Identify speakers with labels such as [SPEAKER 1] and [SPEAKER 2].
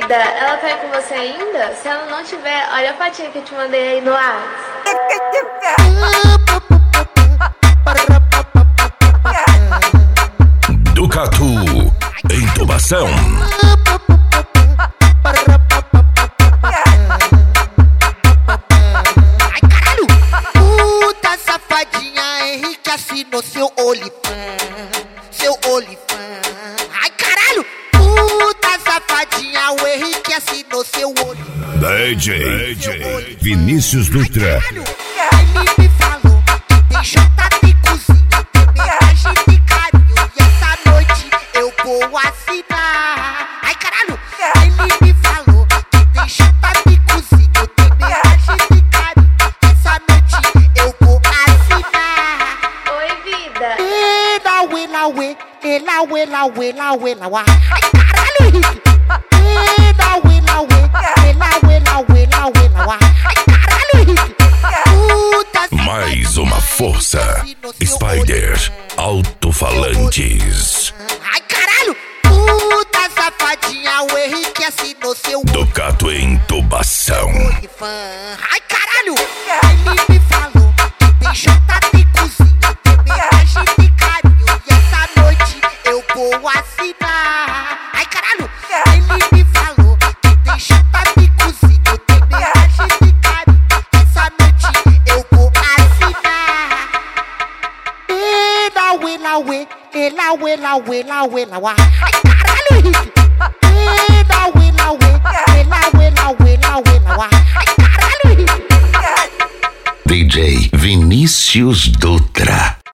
[SPEAKER 1] vida, ela tá aí com você ainda? Se ela não tiver, olha a fotinha que eu te mandei aí no WhatsApp.
[SPEAKER 2] Ducato, intubação.
[SPEAKER 3] Ai caralho, puta safadinha, Henrique assinou seu olifant, seu olifant. Ai caralho, puta safadinha, o Henrique assinou seu olifant.
[SPEAKER 2] DJ Vinícius Dutra.
[SPEAKER 3] Ele me falou que tem janta de cozinha, tem homenagem de carinho, e essa noite eu vou assinar. Ai caralho, ele me falou que tem janta de cozinha, tem homenagem de carinho, e essa noite eu vou assinar.
[SPEAKER 1] Oi, vida.
[SPEAKER 3] Elaue. Ai caralho, Henrique. Elaue. Ai caralho, Henrique. Puta
[SPEAKER 2] Mais uma força. Spider Alto-Falantes.
[SPEAKER 3] Ai caralho, puta safadinha, o Henrique assinou seu
[SPEAKER 2] Ducato intubação.
[SPEAKER 3] olifant. Ai caralho, ele me falou que tem janta de cozinha, tem homenagem de carinho, e essa noite eu vou assinar. Ai caralho, ele me falou que tem janta de cozinha, tem homenagem de carinho, e essa noite eu vou assinar. Elaue. Ai caralho, Henrique. Elaue. Ai caralho, Henrique.
[SPEAKER 2] DJ Vinícius Dutra.